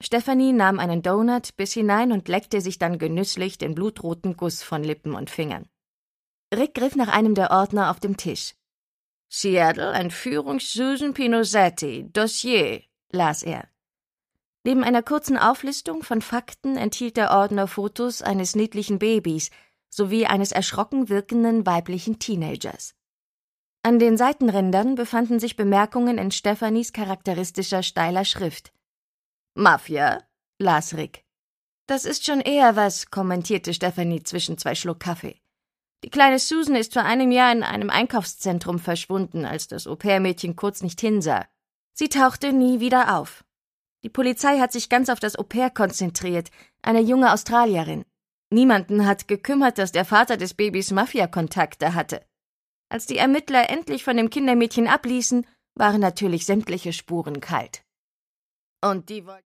Stefanie nahm einen Donut, biss hinein und leckte sich dann genüsslich den blutroten Guss von Lippen und Fingern. Rick griff nach einem der Ordner auf dem Tisch. »Seattle, Entführung Susan Pinozetti, Dossier«, las er. Neben einer kurzen Auflistung von Fakten enthielt der Ordner Fotos eines niedlichen Babys sowie eines erschrocken wirkenden weiblichen Teenagers. An den Seitenrändern befanden sich Bemerkungen in Stefanis charakteristischer steiler Schrift. »Mafia«, las Rick. »Das ist schon eher was«, kommentierte Stefanie zwischen 2 Schluck Kaffee. »Die kleine Susan ist vor einem Jahr in einem Einkaufszentrum verschwunden, als das Au-pair-Mädchen kurz nicht hinsah. Sie tauchte nie wieder auf. Die Polizei hat sich ganz auf das Au-pair konzentriert, eine junge Australierin. Niemanden hat gekümmert, dass der Vater des Babys Mafia-Kontakte hatte. Als die Ermittler endlich von dem Kindermädchen abließen, waren natürlich sämtliche Spuren kalt. Und die wollten